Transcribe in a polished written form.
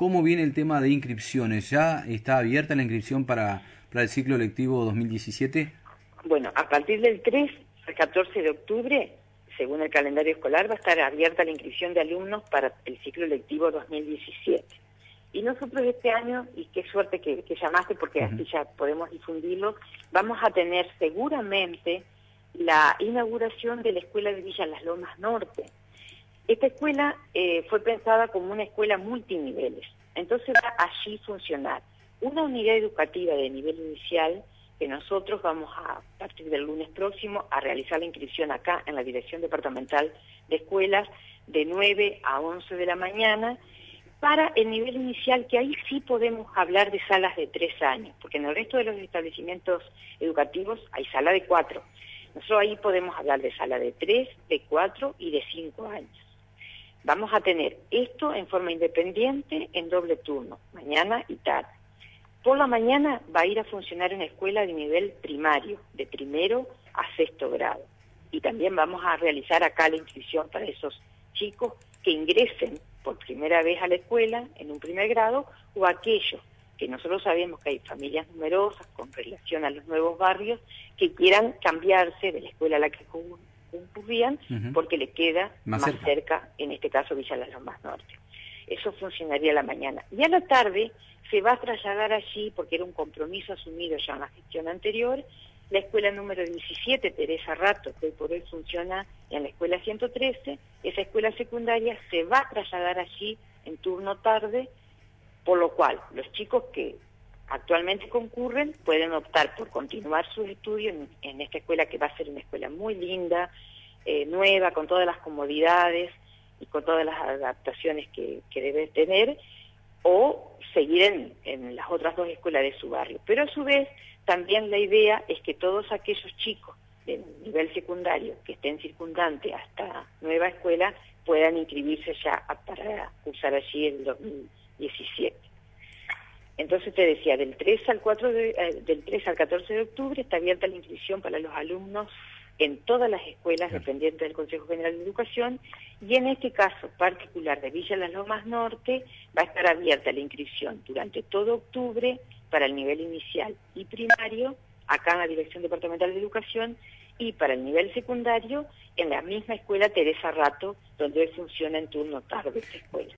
¿cómo viene el tema de inscripciones? ¿Ya está abierta la inscripción para el ciclo lectivo 2017? Bueno, a partir del 3 al 14 de octubre, según el calendario escolar, va a estar abierta la inscripción de alumnos para el ciclo lectivo 2017. Y nosotros este año, y qué suerte que llamaste porque así ya podemos difundirlo, vamos a tener seguramente la inauguración de la Escuela de Villa Las Lomas Norte. Esta escuela fue pensada como una escuela multiniveles, entonces va allí funcionar una unidad educativa de nivel inicial que nosotros vamos a partir del lunes próximo a realizar la inscripción acá en la Dirección Departamental de Escuelas de 9 a 11 de la mañana, para el nivel inicial, que ahí sí podemos hablar de salas de 3 años, porque en el resto de los establecimientos educativos hay sala de 4. Nosotros ahí podemos hablar de sala de 3, de 4 y de 5 años. Vamos a tener esto en forma independiente en doble turno, mañana y tarde. Por la mañana va a ir a funcionar una escuela de nivel primario, de primero a sexto grado. Y también vamos a realizar acá la inscripción para esos chicos que ingresen por primera vez a la escuela en un primer grado, o aquellos que nosotros sabemos que hay familias numerosas con relación a los nuevos barrios que quieran cambiarse de la escuela a la que concurrían porque le queda más cerca, en este caso Villa Las Lomas Norte. Eso funcionaría a la mañana. Y a la tarde se va a trasladar allí, porque era un compromiso asumido ya en la gestión anterior, la escuela número 17, Teresa Rato, que hoy por hoy funciona en la escuela 113, esa escuela secundaria se va a trasladar allí en turno tarde, por lo cual los chicos que actualmente concurren pueden optar por continuar sus estudios en esta escuela, que va a ser una escuela muy linda, nueva, con todas las comodidades y con todas las adaptaciones que debe tener, o seguir en las otras dos escuelas de su barrio. Pero a su vez, también la idea es que todos aquellos chicos de nivel secundario que estén circundantes a esta nueva escuela puedan inscribirse ya para cursar allí el 2017. Entonces te decía, del 3 al 14 de octubre está abierta la inscripción para los alumnos en todas las escuelas dependientes del Consejo General de Educación, y en este caso particular de Villa Las Lomas Norte va a estar abierta la inscripción durante todo octubre para el nivel inicial y primario, acá en la Dirección Departamental de Educación, y para el nivel secundario en la misma escuela Teresa Rato, donde hoy funciona en turno tarde esta escuela.